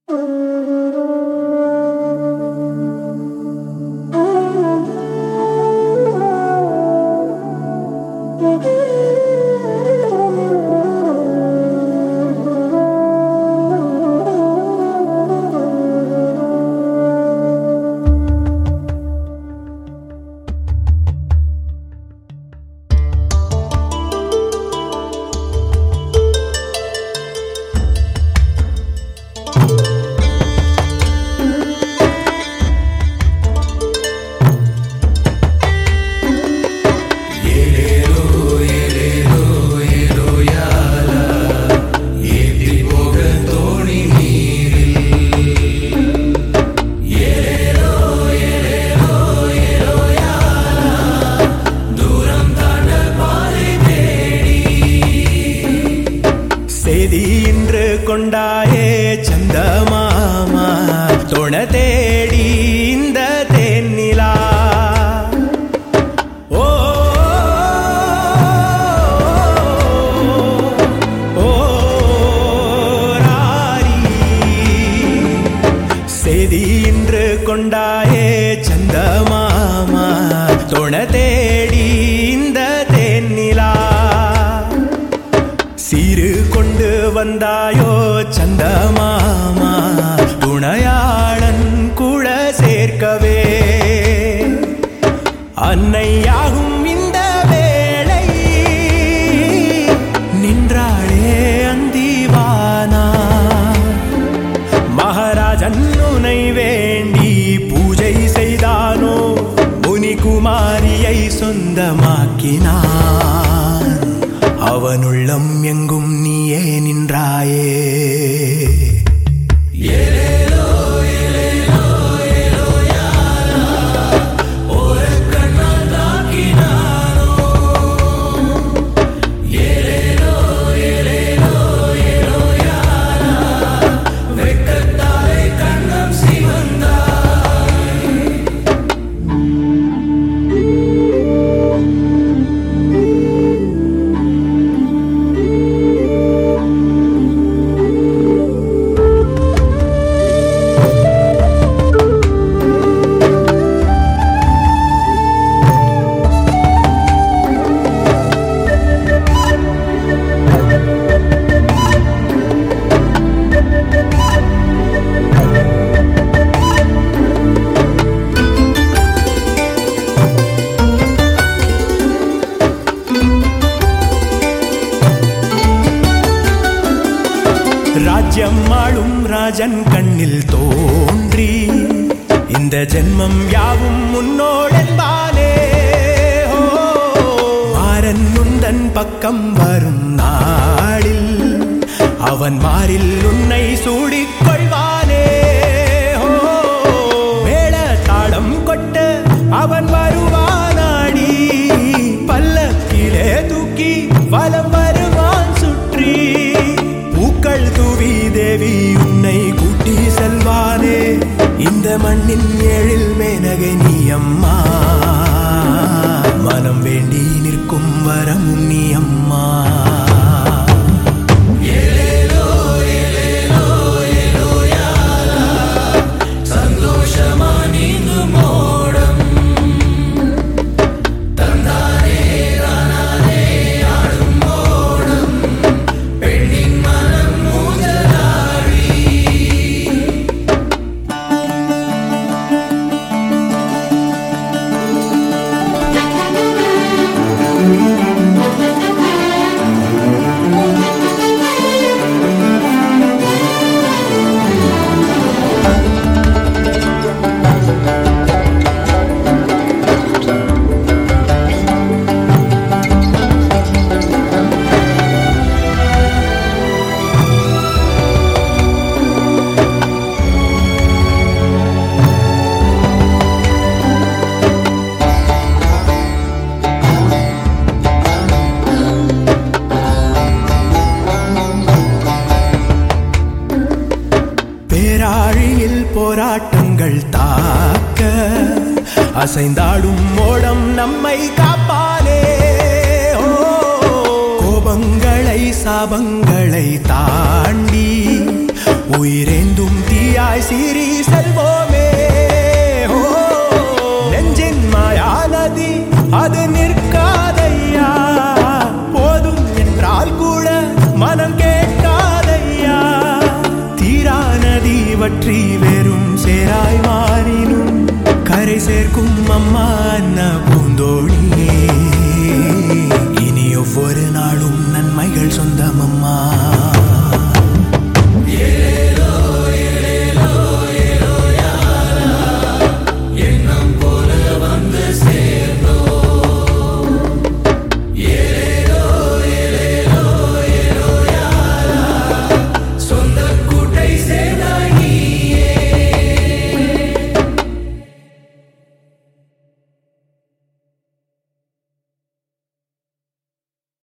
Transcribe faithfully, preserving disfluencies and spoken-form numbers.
கொண்டாயே சந்தமாமா தொண தேடி இந்த தேனிலா ஓ ஓ ராரி சேதி இன்று கொண்டாயே சந்தமாமா தொண தேடி இந்த தேனிலா சீரு கொண்டு வந்தாயோ சந்தமாமா துணையாளன் கூட சேர்க்கவே அன்னையாகும் இந்த வேளை நின்றாளே அந்திவானா மகாராஜன் உனை வேண்டி பூஜை செய்தானோ முனிகுமாரியை சொந்தமாக்கினான் அவனுள்ளம் எங்கும் நீயே நின்றாயே ராஜ்யம் ஆளும் ராஜன் கண்ணில் தோன்றி இந்த ஜென்மம் யாவும் முன்னோடென்பானே மாறன் உந்தன் பக்கம் வரும் நாளில் அவன் மாறில் உன்னை சூடிக்கொள்வானே மேள தாளம் கொட்ட அவன் வருவானாடி பல்லக்கிலே தூக்கி வலம் வருவான் சுற்றி பூக்கள் தூவி தேவி உன்னை கூட்டி செல்வானே இந்த மண்ணின் ஏழில் மேனகை நீ அம்மா மனம் வேண்டி நிற்கும் வரமும் நீ அம்மா சந்தோஷமா நீங்கு மோடம் தந்தாரே தானாரே ஆடும் மோடம் பெண்ணின் மனம் மூஞ்சலாடி பேராழியில் போராட்டங்கள் தாக்க அசைந்தாடும் மோடம் நம்மை காப்பானே கோபங்களை சாபங்களை தாண்டி உயிரேந்தும் தீ நதியாய் சீறி செல்வோமே. ஓ நெஞ்சின் மாயா நதி அது நிற்காதையா, போதும் என்றால் கூட மனம் கேட்காதையா. தீரா நதி வற்றி வெறும் சேராய் மாறினும் கரை சேர்க்கும் அம்மா அண்ண பூந்தோழியே. இனி ஒவ்வொரு நாளும் நன்மைகள் சொந்தம் அம்மா.